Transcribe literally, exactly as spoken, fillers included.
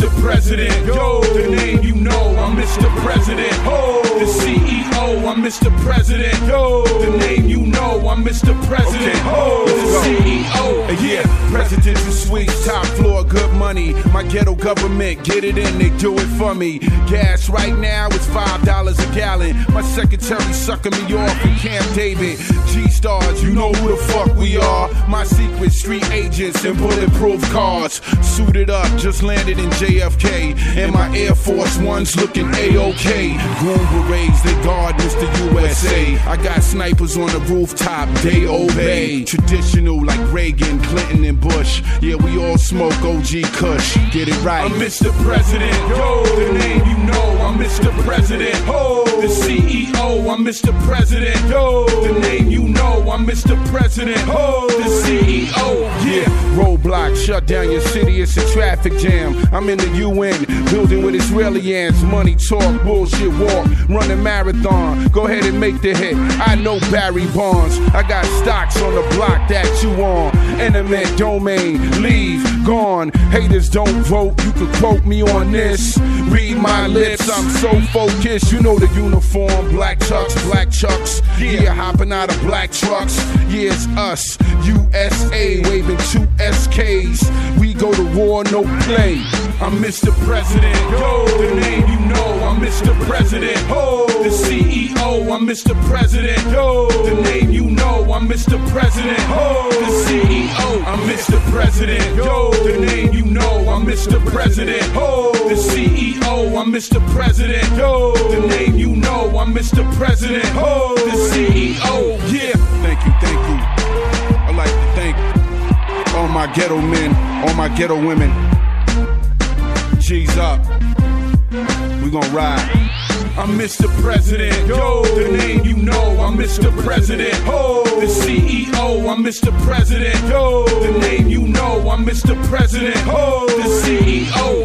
Mister President. Yo, the name you know, I'm Mister President. Oh, the C E O, I'm Mister President. Yo, the name you know, I'm Mister President. Oh, the C E O. Yeah, presidential suites, top floor, good money. My ghetto government, get it in, they do it for me. Gas right now is five dollars a gallon. My secretary sucking me off in Camp David. G-Stars, you know who the fuck we are. My secret street agents in bulletproof cars. Suited up, just landed in J F K. And my Air Force Ones looking A-OK. Green berets, they guard Mister U S A. I got snipers on the rooftop, they obey. Traditional like Reagan, Clinton, and Bush. Yeah, we all smoke O G Kush. Get it right. I'm Mister President. Yo, the name you know, I'm Mister President. Oh, the C E O, I'm Mister President. Yo, the name you know, I'm Mister President. Oh, the C E O. Yeah, roadblock, shut down your city, it's a traffic jam. I'm in the U N, building with Israeli ants. Money talk, bullshit walk, running marathon. Go ahead and make the hit. I know Barry Bonds. I got stocks on the block that you on. Intimate domain, leave, gone. Haters don't vote, you can quote me on this. Read my lips, I'm so focused. You know the uniform, black chucks, black chucks. Yeah, hopping out of black trucks. Yeah, it's us, U S A, waving two S Ks. We go to war, no play. I'm Mister President. Yo, the name you know, I'm Mister President. Oh, the C E O, I'm Mister President. Yo, the name you know, I'm Mister President. Oh, the C E O, I'm Mister President. Yo, the name you know, I'm Mister President. Oh, the C E O, I'm Mister President. Yo, the name you know, I'm Mister President. Oh, the C E O. Yeah, thank you, thank you. I'd like to thank all my ghetto men, all my ghetto women. G's up. We gon' ride. I'm Mister President. Yo, the name you know, I'm Mister President. Oh, the C E O, I'm Mister President. Yo, the name you know, I'm Mister President. Oh, the C E O.